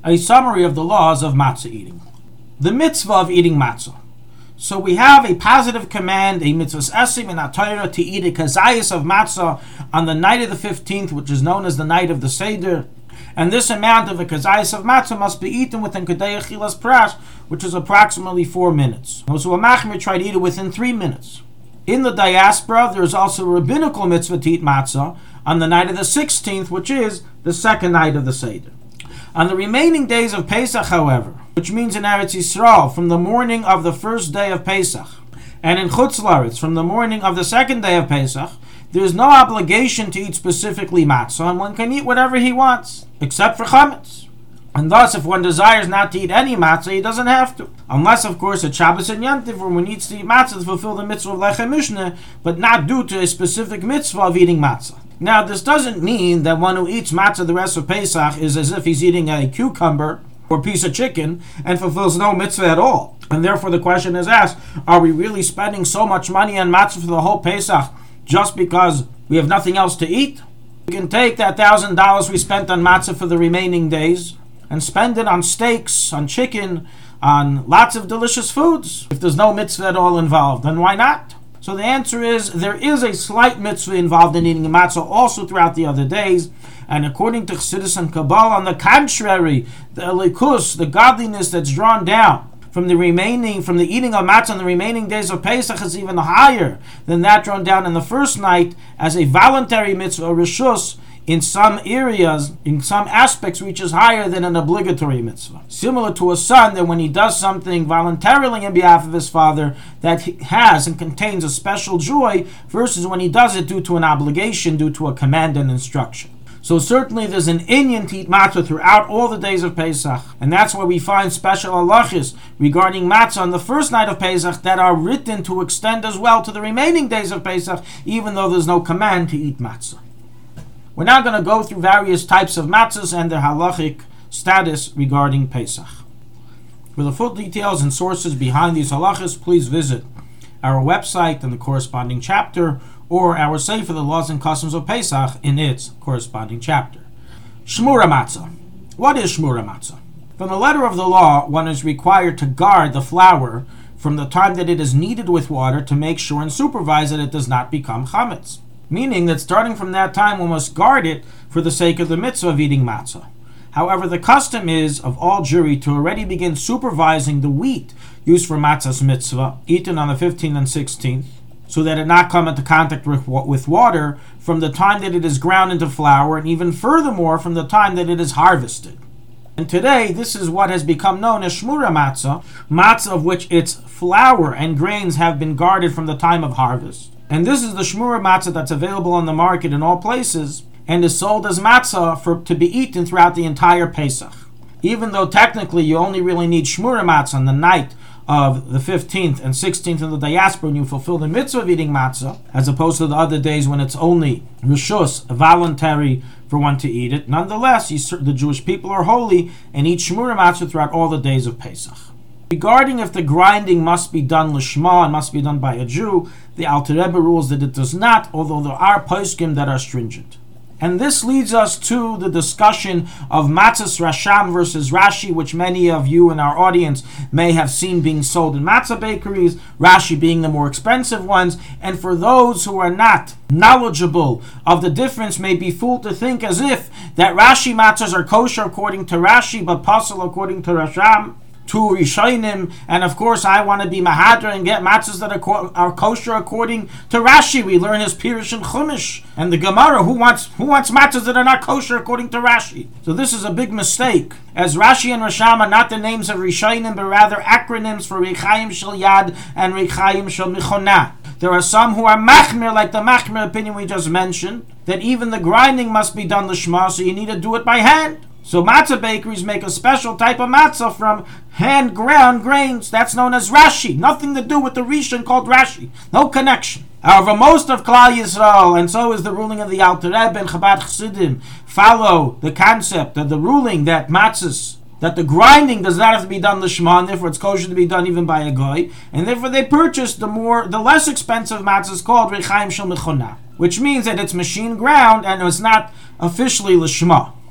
a summary of the laws of matzah eating. The mitzvah of eating matzah. So we have a positive command, a mitzvah esim in Torah, to eat a kazayas of matzah on the night of the 15th, which is known as the night of the Seder. And this amount of a kazayas of matzah must be eaten within Kedei Achilas Prash, which is approximately 4 minutes. So a machmir tried to eat it within 3 minutes. In the diaspora, there is also a rabbinical mitzvah to eat matzah on the night of the 16th, which is the second night of the Seder. On the remaining days of Pesach, however, which means in Eretz Yisrael, from the morning of the first day of Pesach, and in Chutz La'aretz, from the morning of the second day of Pesach, there is no obligation to eat specifically matzah, and one can eat whatever he wants, except for chametz. And thus, if one desires not to eat any matzah, he doesn't have to. Unless, of course, at Shabbos and Yom Tov, where one needs to eat matzah to fulfill the mitzvah of Lechem Mishneh, but not due to a specific mitzvah of eating matzah. Now, this doesn't mean that one who eats matzah the rest of Pesach is as if he's eating a cucumber or piece of chicken and fulfills no mitzvah at all. And therefore the question is asked, are we really spending so much money on matzah for the whole Pesach just because we have nothing else to eat? We can take that $1,000 we spent on matzah for the remaining days and spend it on steaks, on chicken, on lots of delicious foods. If there's no mitzvah at all involved, then why not? So the answer is, there is a slight mitzvah involved in eating matzah also throughout the other days. And according to Chassidus and Kabbalah, on the contrary, the elikus, the godliness that's drawn down from the eating of matzah on the remaining days of Pesach is even higher than that drawn down in the first night as a voluntary mitzvah, or reshus, in some areas, in some aspects, reaches higher than an obligatory mitzvah. Similar to a son, that when he does something voluntarily in behalf of his father, that has and contains a special joy, versus when he does it due to an obligation, due to a command and instruction. So certainly there's an inyan to eat matzah throughout all the days of Pesach, and that's why we find special halachos regarding matzah on the first night of Pesach that are written to extend as well to the remaining days of Pesach, even though there's no command to eat matzah. We're now going to go through various types of matzahs and their halachic status regarding Pesach. For the full details and sources behind these halachas, please visit our website and the corresponding chapter, or our Sefer, the Laws and Customs of Pesach, in its corresponding chapter. Shmura matzah. What is shmura matzah? From the letter of the law, one is required to guard the flour from the time that it is kneaded with water to make sure and supervise that it does not become chametz. Meaning that starting from that time, one must guard it for the sake of the mitzvah of eating matzah. However, the custom is of all Jewry to already begin supervising the wheat used for matzah's mitzvah, eaten on the 15th and 16th, so that it not come into contact with water from the time that it is ground into flour, and even furthermore from the time that it is harvested. And today, this is what has become known as shmura matzah, matzah of which its flour and grains have been guarded from the time of harvest. And this is the shmura matzah that's available on the market in all places, and is sold as matzah to be eaten throughout the entire Pesach. Even though technically you only really need shmura matzah on the night of the 15th and 16th in the diaspora when you fulfill the mitzvah of eating matzah, as opposed to the other days when it's only reshus, voluntary for one to eat it. Nonetheless, the Jewish people are holy and eat shmura matzah throughout all the days of Pesach. Regarding if the grinding must be done lishma and must be done by a Jew, the Alter Rebbe rules that it does not, although there are poskim that are stringent. And this leads us to the discussion of Matzahs Rasham versus Rashi, which many of you in our audience may have seen being sold in matzah bakeries, Rashi being the more expensive ones. And for those who are not knowledgeable of the difference, may be fooled to think as if that Rashi matzahs are kosher according to Rashi, but pasul according to Rasham. To Rishonim, and of course I want to be Mahadra and get matzahs that are kosher according to Rashi. We learn his Pirush and Chumash, and the Gemara, who wants matzahs that are not kosher according to Rashi? So this is a big mistake, as Rashi and Rasham are not the names of Rishonim, but rather acronyms for Rechaim Shel Yad and Rechaim Shel Michonah. There are some who are machmir, like the machmir opinion we just mentioned, that even the grinding must be done lishma, so you need to do it by hand. So matzah bakeries make a special type of matzah from hand-ground grains. That's known as Rashi. Nothing to do with the Rishon called Rashi. No connection. However, most of Klal Yisrael, and so is the ruling of the Alter Rebbe and Chabad Chassidim, follow the concept of the ruling that matzahs, that the grinding does not have to be done lishma, and therefore it's kosher to be done even by a goy, and therefore they purchase the less expensive matzahs called Rechaim Shel Michonah, which means that it's machine ground and it's not officially lishma.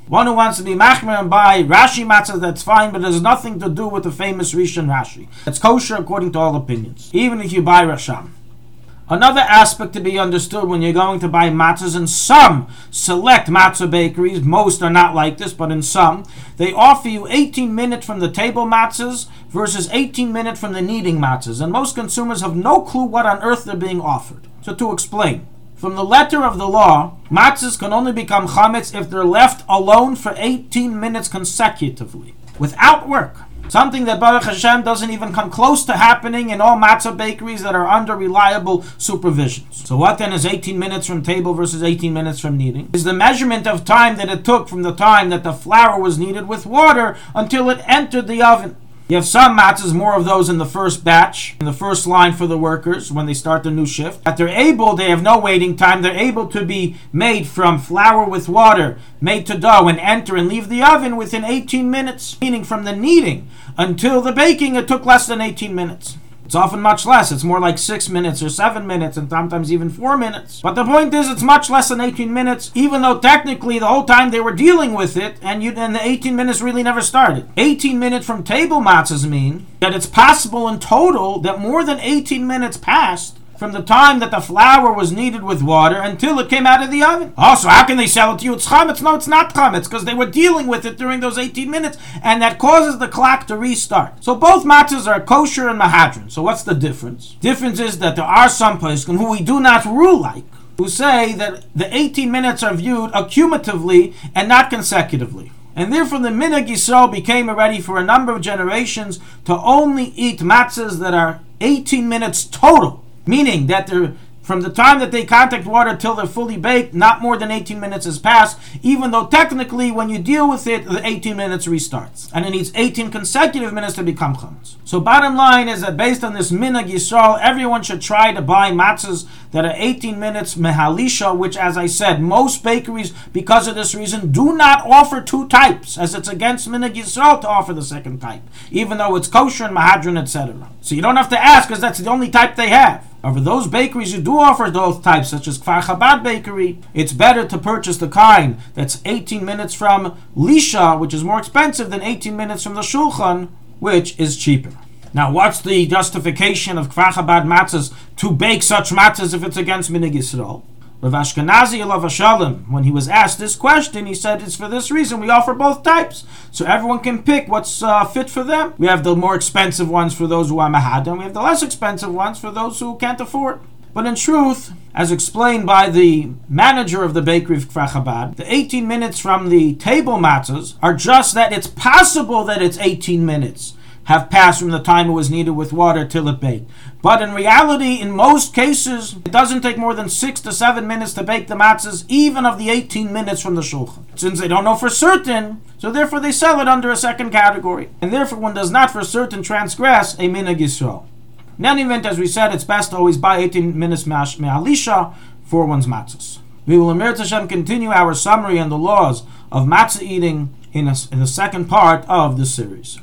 One who wants to be machmer and buy Rashi matzah, that's fine, but it has nothing to do with the famous Rishon Rashi. It's kosher according to all opinions, even if you buy Rasham. Another aspect to be understood when you're going to buy matzahs, in some select matzah bakeries, most are not like this, but in some, they offer you 18 minutes from the table matzahs versus 18 minutes from the kneading matzahs, and most consumers have no clue what on earth they're being offered. So to explain, from the letter of the law, matzahs can only become chametz if they're left alone for 18 minutes consecutively, without work. Something that Baruch Hashem doesn't even come close to happening in all matzah bakeries that are under reliable supervision. So what then is 18 minutes from table versus 18 minutes from kneading? Is the measurement of time that it took from the time that the flour was kneaded with water until it entered the oven. You have some matzahs, more of those in the first batch, in the first line for the workers when they start the new shift, that they have no waiting time, they're able to be made from flour with water, made to dough, and enter and leave the oven within 18 minutes, meaning from the kneading until the baking it took less than 18 minutes. It's often much less. It's more like 6 minutes or 7 minutes and sometimes even 4 minutes. But the point is, it's much less than 18 minutes, even though technically the whole time they were dealing with it and the 18 minutes really never started. 18 minutes from table matzahs mean that it's possible in total that more than 18 minutes passed from the time that the flour was kneaded with water until it came out of the oven. Oh, so how can they sell it to you? It's chametz. No, it's not chametz, because they were dealing with it during those 18 minutes, and that causes the clock to restart. So both matzahs are kosher and mahadran. So what's the difference? Difference is that there are some poskim who we do not rule like, who say that the 18 minutes are viewed accumulatively and not consecutively. And therefore the minhag Yisrael became already for a number of generations to only eat matzahs that are 18 minutes total. Meaning that from the time that they contact water till they're fully baked, not more than 18 minutes has passed, even though technically when you deal with it, the 18 minutes restarts. And it needs 18 consecutive minutes to become chametz. So bottom line is that based on this minhag Yisrael, everyone should try to buy matzahs that are 18 minutes mehalisha, which, as I said, most bakeries, because of this reason, do not offer two types, as it's against minhag Yisrael to offer the second type, even though it's kosher and mahadran, etc. So you don't have to ask, because that's the only type they have. However, those bakeries who do offer those types, such as Kfar Chabad Bakery, it's better to purchase the kind that's 18 minutes from Lisha, which is more expensive than 18 minutes from the Shulchan, which is cheaper. Now, what's the justification of Kfar Chabad matzahs to bake such matzahs if it's against minhag Yisrael? Rav Ashkenazi alav hashalom, when he was asked this question, he said it's for this reason we offer both types, so everyone can pick what's fit for them. We have the more expensive ones for those who are mahad, and we have the less expensive ones for those who can't afford. But in truth, as explained by the manager of the bakery of Kfar Chabad, the 18 minutes from the table matzahs are just that it's possible that it's 18 minutes have passed from the time it was kneaded with water till it baked. But in reality, in most cases, it doesn't take more than 6 to 7 minutes to bake the matzahs, even of the 18 minutes from the shulchan. Since they don't know for certain, so therefore they sell it under a second category. And therefore one does not for certain transgress a minhag Yisrael. In any event, as we said, it's best to always buy 18 minutes me'alisha for one's matzahs. We will, Emir Tashem, continue our summary on the laws of matzah eating in the second part of this series.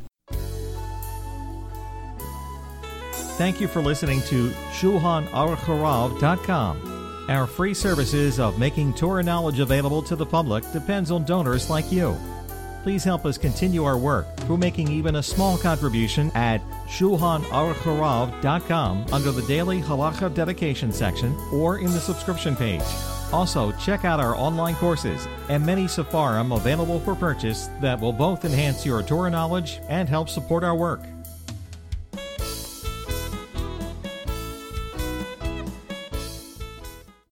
Thank you for listening to ShulchanAruch.com. Our free services of making Torah knowledge available to the public depends on donors like you. Please help us continue our work through making even a small contribution at ShulchanAruch.com under the Daily Halacha Dedication section or in the subscription page. Also, check out our online courses and many sefarim available for purchase that will both enhance your Torah knowledge and help support our work.